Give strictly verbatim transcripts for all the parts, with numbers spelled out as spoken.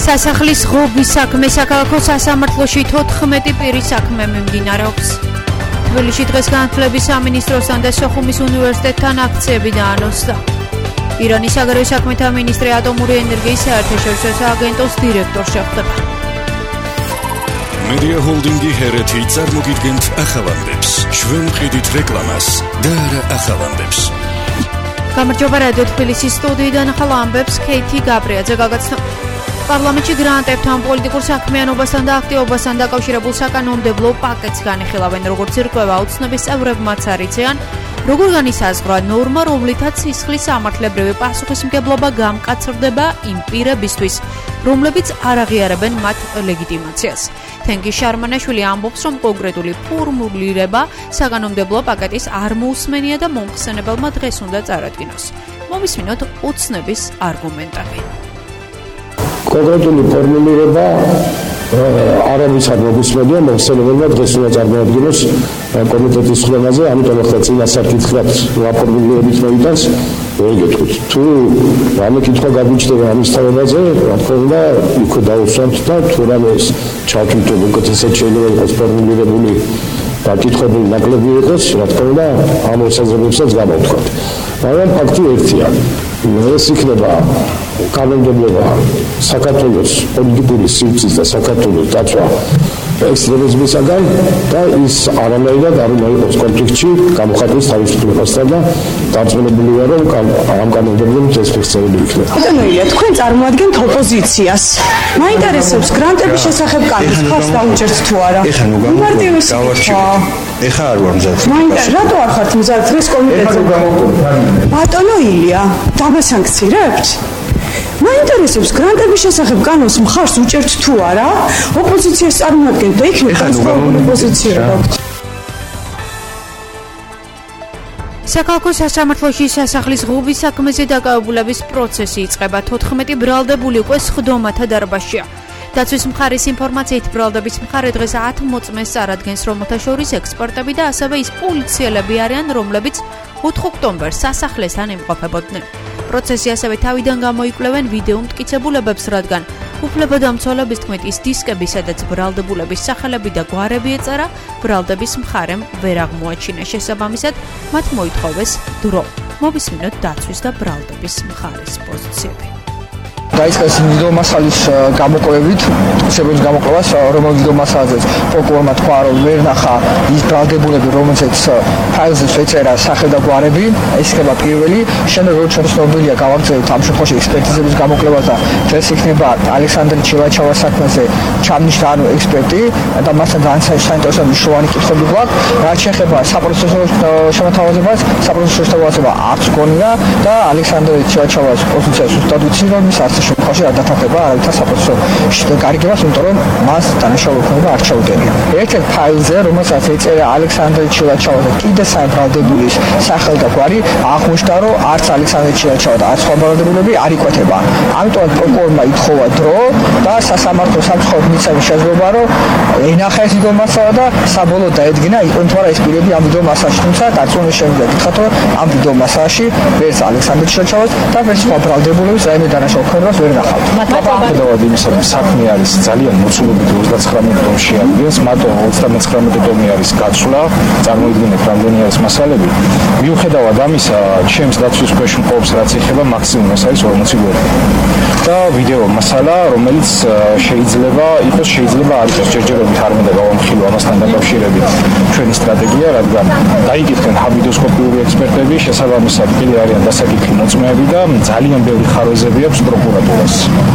სასახლის ღობის საქმე საქალაქო სასამართლოში თოთხმეტი პირის საქმე მიმდინარეობს. თბილისში დღეს განათლების სამინისტროსთან და სოხუმის უნივერსიტეტთან აქციები დაანონსდა. ირანის საგარეო საქმეთა მინისტრი ატომური ენერგიის საერთაშორისო სააგენტოს დირექტორ შეხვდება. Media Holding-ი ჰერეთი წარმოგიდგენთ ახალამდებს. ჩვენ ვყიდით რეკლამას და არა ახალამდებს. გამარჯობა რადიო თბილისის სტუდიიდან ახალ ამბებს ქეითი გაბრიაძე გაგაცნო. პარლამენტში გრანტებთან, პოლიტიკურ საქმიანობასთან და აქტივობასთან დაკავშირებულ საკანონმდებლო პაკეტს განიხილავენ, როგორც ირკვევა უცნობის წევრებმაც არიციან, როგორ განისაზღვრა ნორმა, რომლითაც სისხლის სამართლებრივი პასუხისმგებლობა გამკაცრდება იმ პირებისთვის, რომლებიც არ აღიარებენ მათ ლეგიტიმაციას. თენგიზ შარმანაშვილი ამბობს, რომ კონკრეტული ფორმულირება საკანონმდებლო პაკეტის არ მოусმენია და მომხსენებელმა დღეს უნდა წარადგინოს. მოვისმინოთ უცნების არგუმენტები. კონკრეტული ფორმულირება არამის არ მოგისმენია, მომხსენებელმა დღეს უნდა წარმოადგინოს კომიტეტის ხმაზე, ამიტომ ახლა წინა საკითხად ვაფორმულირებით მოიტანს, ვეგეთქვით. თუ რამე კითხვა გაგვიჩნდება ამის თავებაზე, რა თქმა უნდა, იქ დავუსვამთ და თუ რამე ჩავთვლით, რომ უკეთესად შეიძლება იყოს ფორმულირებული და კითხვები ნაკლები იყოს, რა თქმა უნდა, ამ მოსაზრებებსაც გამოვთქვათ. მაგრამ ფაქტი ერთია. ეს იქნება კანონმდებლობა საქართველოს პოლიტიკური სივრცის და საქართველოს დაცვა ექსტრემიზმისაგან და ის არამეულად არ უნდა იყოს კონფლიქტში გამოხატვის თავისუფლებასთან და დარწმუნებულია, რომ ამ კანონმდებლობით ეს ფიქსირებული იქნება. ბატონოია, თქვენ წარმოადგენთ ოპოზიციას. მაინტერესებს გრანტების შესახებ კანონს ხარს დაუჭერთ თუ არა? ეხლა ნუ გამოვარჩევთ. ეხლა არ ვარ მზად. მაინტერესებს, რატო არ ხართ მზად დღეს კომიტეტზე? ბატონო ილია, დაბასანქცირებთ? მაინტერესებს გრანტების შესახებ კანონს მხარს უჭერთ თუ არა? ოპოზიციას წარმოადგენთ და იქნებ განსხვავებული პოზიცია გაქვთ. საქალაქო სასამართლოში სასახლის ღობის საქმეზე დაკავებულების პროცესი იწყება. თოთხმეტი ბრალდებული უკვე სხდომათა დარბაზშია. დაცვის მხარის ინფორმაციით ბრალდების მხარე დღეს ათ მოწმეს წარადგენს, რომელთა შორის ექსპერტები და ასევე ის პოლიციელები არიან, რომლებიც ოთხ ოქტომბერს სასახლესთან იმყოფებოდნენ. პროცესი ასევე თავიდან გამოიკვლევენ ვიდეო მტკიცებულებებს, რადგან უფლებადამცველების თქმით ის დისკები, სადაც ბრალდებულების სახელები და გვარები ეწერა, ბრალდების მხარემ ვერ აღმოაჩინა. შესაბამისად, მათ მოითხოვეს დრო. მოვისმინოთ დაცვის და ბრალდების მხარის პოზიციები. დაიწყეს ვიდეო მასალის გამოყენებით, შეგვიძლია გამოყენებას, რომელიც ვიდეო მასალაზეც პროკურორმა თქვა, რომ ვერ ნახა ის ბრალდებულები, რომელზეც ფაილზე შეწერა სახე და გვარები, ეს იქნება პირველი. შემდეგ რო ჩვენ ცნობილია გავაგზავნეთ ამ შემთხვევაში ექსპერტიზების გამოყენებას და დღეს იქნება ალექსანდრე ჩილაჩავას საქმეზე ჩამონიშნა ანუ ექსპერტი და მასთან საინტერესო მნიშვნელოვანი კითხვები გვაქვს. რაც შეეხება საპროცესო შემოთავაზებას, საპროცესო შემოთავაზება არც გონია და ალექსანდრე ჩილაჩავას პოზიციას უბრალოდ ვიცი, რომ ის არც შემთხვევაში არ დათანხმება არავითარ საპროცესო გარიგებას, იმიტომ რომ მას დანაშაული იქნება არ ჩაუდგენია. ერთ-ერთ ფაილზე, რომელსაც ეწერა ალექსანდრე ჩილაჩავა და კიდე სამი ბრალდებულის სახელი და გვარი, აღმოჩნდა, რომ არც ალექსანდრე ჩილაჩავა და არც სხვა ბრალდებულები არ იკვეთება. ამიტომ პროკურორმა ითხოვა დრო და სასამართლო სამსახურით მისცემის შესაძლებლობა, რომ ენახა ეს ვიდეო მასალა და საბოლოოდ დაედგინა, იყვნენ თუ არა ეს პირები ამ ვიდეო მასალაში. თუმცა დარწმუნების შემიძლია გითხრათ, რომ ამ ვიდეო მასალაში ვერც ალექსანდრე ჩილაჩავას და ვერც სხვა ბრალდებულების რაიმე დანაშაული ქონებას ვერ ნახავთ. მადლობა იმისა, რომ საქმე არის ძალიან მოცულობით ოცდაცხრამეტ ტომში აღდგენს, მარტო ოცდამეცხრამეტე ტომი არის გაცვლა, წარმოიდგინეთ რამდენი არის მასალები. მიუხედავად ამისა, ჩემს დაცვის ქვეშ მყოფს რაც ეხება მაქსიმუმ ეს არის ორმოცი გვერდი. და ვიდეო მასალა, რომელიც შეიძლება იყოს, შეიძლება არ იყოს ჯერჯერობით არ მინდა გავამხილო ამასთან დაკავშირებით ჩვენი სტრატეგია, რადგან დაიკითხენ ჰაბიდოსკოპიური ექსპერტები, შესაბამისად კიდე არიან დასაკითხი მოწმეები და ძალიან ბევრი ხარვეზები აქვს პროკურატურას.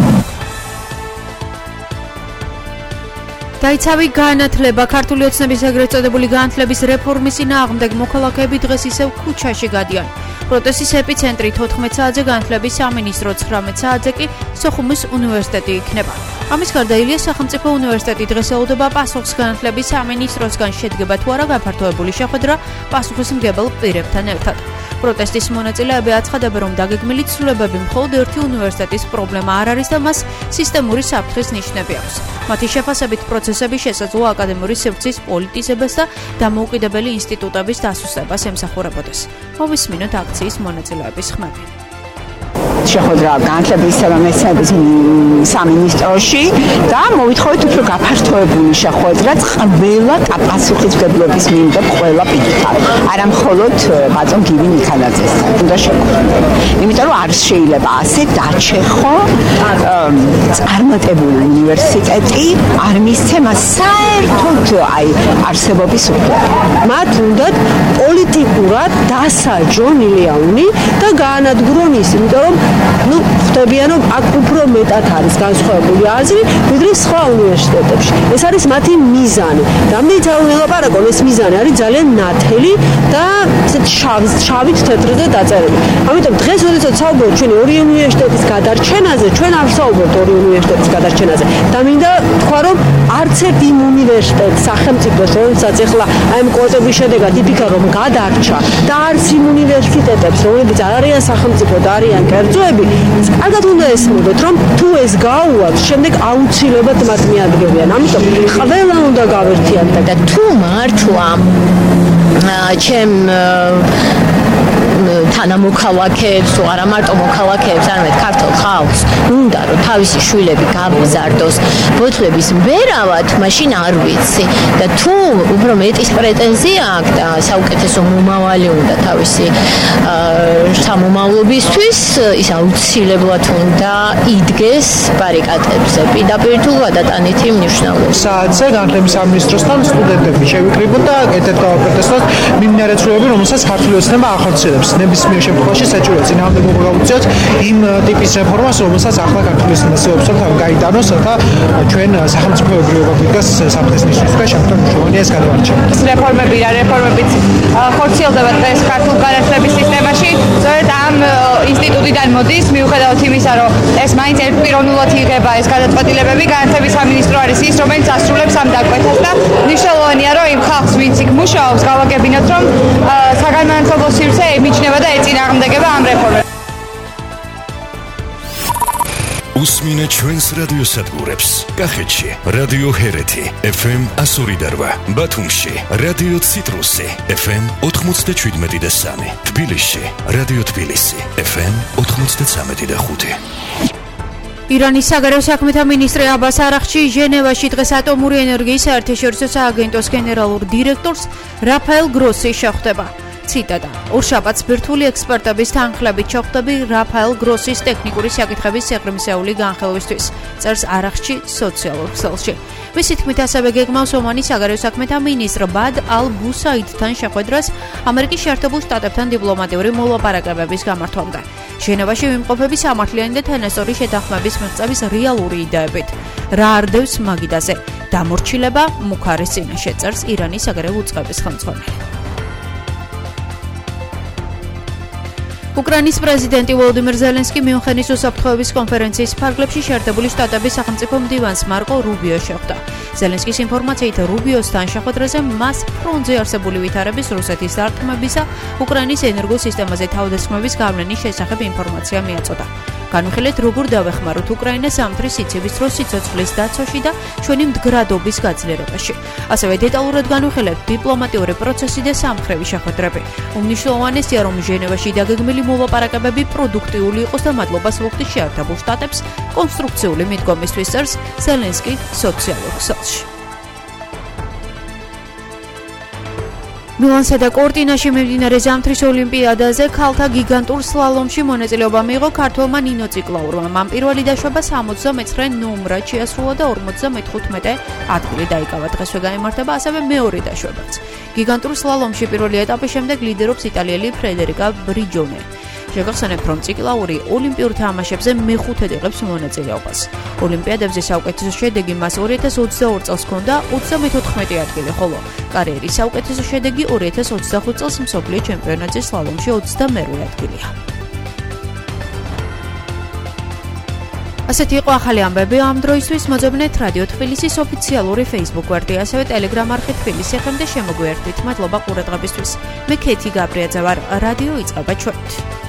დაიცავი განათლება. ქართული ოცნების ეგრეთ წოდებული განათლების რეფორმის წინააღმდეგ მოქალაქეები დღეს ისევ ქუჩაში გადიან. პროტესტის ეპიცენტრი თოთხმეტ საათზე განათლების სამინისტრო, ცხრამეტ საათზე კი სოხუმის უნივერსიტეტი იქნება. ამის გარდა ილიას სახელმწიფო უნივერსიტეტი დღეს ელოდება პასუხს განათლების სამინისტროსგან, შედგება თუ არა გაფართოებული შეხვედრა პასუხისმგებელ პირებთან ერთად. პროტესტის მონაწილეები აცხადებენ, რომ დაგეგმილი ცვლილებები მხოლოდ ერთი უნივერსიტეტის პრობლემა არ არის და მას სისტემური საფრთხის ნიშნები აქვს. მათი შეფასებით პროცესები შესაძლოა აკადემიური სივრცის პოლიტიზებას და დამოუკიდებელი ინსტიტუტების დასუსტებას ემსახურებოდეს. მოვისმინოთ აქციის მონაწილეების ხმები. შეხვედრა განათლების და მეცნიერების სამინისტროში და მოვითხოვეთ უფრო გაფართოებული შეხვედრა ყველა პასუხისმგებლობის მიმდევრ ყველა პირთან. არა მხოლოდ ბატონ გივი ნიქანაძესთან უნდა შევხვდეთ. იმიტომ რომ არ შეიძლება ასე დაჩეხო წარმატებული უნივერსიტეტი არ მისცემა საერთოდ აი არსებობის უფლება. მათ უნდათ პოლიტიკურად დასაჯონ ილიანი და გაანადგურონ ის, იმიტომ რომ ნუ ხვდებიან რომ აქ უფრო მეტად არის განსხვავებული აზრი, ვიდრე სხვა უნივერსიტეტებში. ეს არის მათი მიზანი. რამდენიც არ ველაპარაკონ, ეს მიზანი არის ძალიან ნათელი და შავით თეთრზე დაწერილი. ამიტომ დღეს როდესაც საუბრობთ ჩვენი ორი უნივერსიტეტის გადარჩენაზე, ჩვენ არ ვსაუბრობთ ორი უნივერსიტეტის გადარჩენაზე. და მინდა თქვა რომ არც ერთ იმ უნივერსიტეტს სახელმწიფოს რომელსაც ეხლა აი ამ კვოტების შედეგად იფიქრა რომ გადარჩა და არც იმ უნივერსიტეტებს რომლებიც არ არიან სახელმწიფო და არიან კერძოები, კარგად უნდა ესმოდეთ რომ თუ ეს გაუვათ, შემდეგ აუცილებლად მათ მიადგებიან. ამიტომ ყველა უნდა გავერთიანდეთ და თუ მართლა ჩემ თანამოქალაქეებს თუ არა მარტო მოქალაქეებს, არამედ ქართულ ხალხს უნდა რომ თავისი შვილები გამზარდოს ბოთლების მბერავად, მაშინ არ ვიცი. და თუ უფრო მეტის პრეტენზია აქვს და საუკეთესო მომავალი უნდა თავისი სამომავლობისთვის, ის აუცილებლად უნდა იდგეს ბარიკადებზე. პირდაპირ თუ გადატანითი მნიშვნელობით. საათზე განათლების სამინისტროსთან სტუდენტები შევიკრიბოთ და ერთ-ერთ გავაკეთოთ მიმდინარე ცვლილებები, რომელსაც ქართული ოცნება ახორციელებს. ნებისმიერ შემთხვევაში საჭიროა წინააღმდეგობა გავუწიოთ იმ ტიპის რეფორმას, რომელსაც ახლა ქართული ოცნებას თავი გაიტანოს და ჩვენ სახელმწიფოებრივ გვიდგას საფრთხის ნიშნისგან შემდგომ მნიშვნელოვანია ეს გადავარჩევა. ეს რეფორმები რა რეფორმებიც ხორციელდება დღეს ქართულ განათლების სისტემაში, სწორედ ამ ინსტიტუტიდან მოდის, მიუხედავად იმისა, რომ ეს მაინც ერთპიროვნულად იღება ეს გადაწყვეტილებები, განათლების სამინისტრო არის ის, რომელიც ასრულებს ამ დაკვეთას და მნიშვნელოვანია, რომ იმ ხალხს, ვინც იქ მუშაობს, გავაგებინოთ, რომ საგანმანათლებლო სივრცე ემიჯნება და ეწინააღმდეგება ამ რეფორმებს. უსმინე ჩვენს რადიოსადგურებს. კახეთში რადიო ჰერეთი ეფ ემ one oh eight, ბათუმში რადიო ციტრუსი ეფ ემ ninety-seven და three, თბილისში რადიო თბილისი ეფ ემ ninety-three და five. ირანის საგარეო საქმეთა მინისტრი აბას არაღჩი ჟენევაში დღეს ატომური ენერგიის საერთაშორისო სააგენტოს გენერალურ დირექტორს რაფაელ გროსის შეხვდება. ციტატა: ორშაბათს ბირთვული ექსპერტების თანხლებით შეხვდები რაფაელ გროსის ტექნიკური საკითხების სიღრმისეული განხილვისთვის, წერს არაღჩი სოციალურ ქსელში. მისი თქმით ასევე გეგმავს ომანის საგარეო საქმეთა მინისტრ ბად ალ ბუსაიდთან შეხვედრას ამერიკის შეერთებულ შტატებთან დიპლომატიური მოლაპარაკებების გამართვამდე. ჟენევაში ვიმყოფები სამართლიანი და თანასწორი შეთანხმების მიღწევის რეალური იდეებით. რა არდევს მაგიდაზე? დამორჩილება მუქარის წინაშე, წერს ირანის საგარეო უწყების ხელმძღვანელი. უკრაინის პრეზიდენტი ვოლოდიმირ ზელენსკი მიუნხენის უსაფრთხოების კონფერენციის ფარგლებში შეერთებული შტატების სახელმწიფო მდივანს მარკო რუბიოს შეხვდა. ზელენსკის ინფორმაციით რუბიოსთან შეხვედრაზე მას ფრონტზე არსებული ვითარების რუსეთის დარტყმებისა, უკრაინის ენერგოსისტემაზე თავდასხმების გავლენის შესახებ ინფორმაცია მიაწოდა. განვიხილეთ, როგორ დავეხმაროთ უკრაინას ზამთრის სიცივის დროს სიცოცხლის დაცვაში და ჩვენი მდგრადობის გაძლიერებაში. ასევე დეტალურად განვიხილეთ დიპლომატიური პროცესი და სამხედრო შეხვედრები. უმნიშვნელოვანესია, რომ ჟენევაში დაგეგმილი მოლაპარაკებები პროდუქტიული იყოს და მადლობას ვუხდით შეერთებულ შტატებს კონსტრუქციული მიდგომისთვის, წერს ზელენსკი სოციალურ ქსელში. მილანსა და კორტინაში მიმდინარე ზამთრის ოლიმპიადაზე ქალთა გიგანტურ სლალომში მონაწილეობა მიიღო ქართველმა ნინო ციკლაურმა. მან პირველი დაშვება sixty-nine ნომრად შეასრულა და forty-five ადგილი დაიკავა. დღესვე გაიმართება ასევე მეორე დაშვებაც. გიგანტურ სლალომში პირველი ეტაპის შემდეგ ლიდერობს იტალიელი ფრედერიკა ბრიჯონე. შეგახსენებთ, რომ ციკლაური ოლიმპიურ თამაშებზე მეხუთედ იღებს მონაწილეობას. ოლიმპიადებზე საუკეთესო შედეგი მას two thousand twenty-two წელს ჰქონდა thirty-four ადგილი, ხოლო კარიერის საუკეთესო შედეგი two thousand twenty-five წელს მსოფლიო ჩემპიონატზე სლალომში twenty-second ადგილია. ასეთი იყო ახალი ამბები ამ დროისთვის. მოძებნეთ რადიო თბილისის ოფიციალური Facebook გვერდი, ასევე Telegram არხი თბილისი ეფ ემ და შემოგვიერთვით. მადლობა ყურადღებისთვის. მე ქეთი გაბრიაძე ვარ. რადიო იწყება ჩვენით.